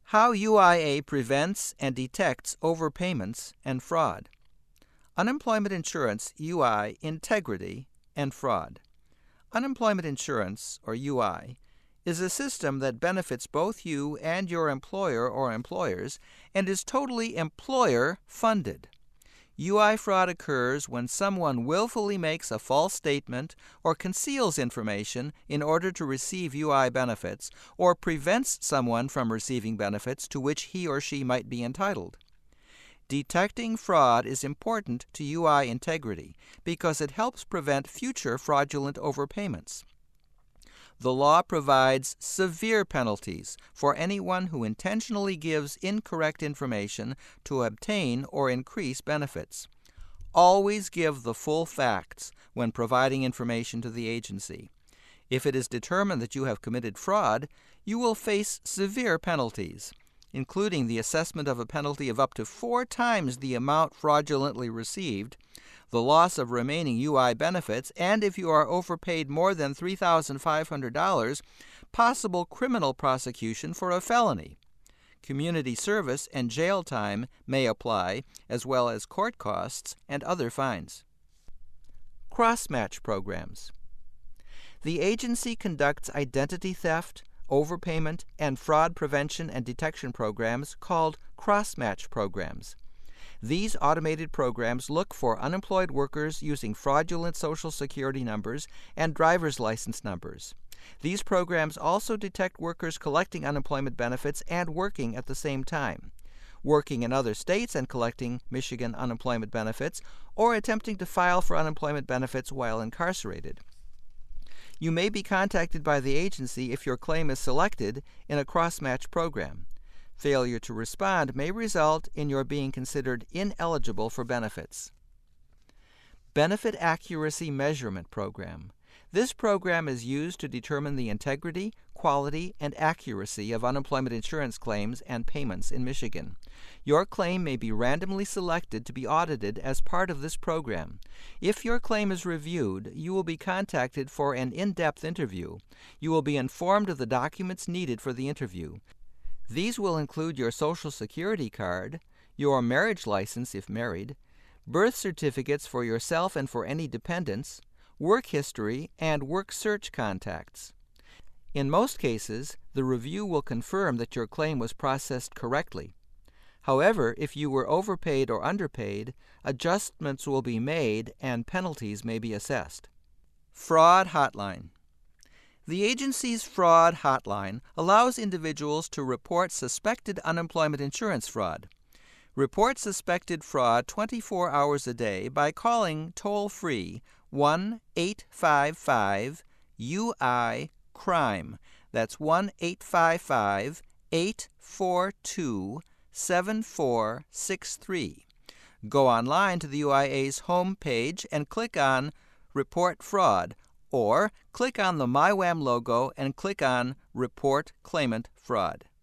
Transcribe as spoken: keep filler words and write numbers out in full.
How U I A prevents and detects overpayments and fraud. Unemployment insurance, U I, integrity, and fraud. Unemployment insurance, or U I, is a system that benefits both you and your employer or employers and is totally employer-funded. U I fraud occurs when someone willfully makes a false statement or conceals information in order to receive U I benefits or prevents someone from receiving benefits to which he or she might be entitled. Detecting fraud is important to U I integrity because it helps prevent future fraudulent overpayments. The law provides severe penalties for anyone who intentionally gives incorrect information to obtain or increase benefits. Always give the full facts when providing information to the agency. If it is determined that you have committed fraud, you will face severe penalties, including the assessment of a penalty of up to four times the amount fraudulently received, the loss of remaining U I benefits, and if you are overpaid more than three thousand five hundred dollars, possible criminal prosecution for a felony. Community service and jail time may apply, as well as court costs and other fines. Cross-match programs. The agency conducts identity theft, overpayment, and fraud prevention and detection programs called cross-match programs. These automated programs look for unemployed workers using fraudulent Social Security numbers and driver's license numbers. These programs also detect workers collecting unemployment benefits and working at the same time, working in other states and collecting Michigan unemployment benefits, or attempting to file for unemployment benefits while incarcerated. You may be contacted by the agency if your claim is selected in a cross-match program. Failure to respond may result in your being considered ineligible for benefits. Benefit Accuracy Measurement Program. This program is used to determine the integrity, quality, and accuracy of unemployment insurance claims and payments in Michigan. Your claim may be randomly selected to be audited as part of this program. If your claim is reviewed, you will be contacted for an in-depth interview. You will be informed of the documents needed for the interview. These will include your Social Security card, your marriage license if married, birth certificates for yourself and for any dependents, work history, and work search contacts. In most cases, the review will confirm that your claim was processed correctly. However, if you were overpaid or underpaid, adjustments will be made and penalties may be assessed. Fraud Hotline. The agency's fraud hotline allows individuals to report suspected unemployment insurance fraud. Report suspected fraud twenty-four hours a day by calling toll-free one eight five five U I crime. That's one eight five five, eight four two, seven four six three. Go online to the U I A's home page and click on Report Fraud, or click on the MyWham logo and click on Report Claimant Fraud.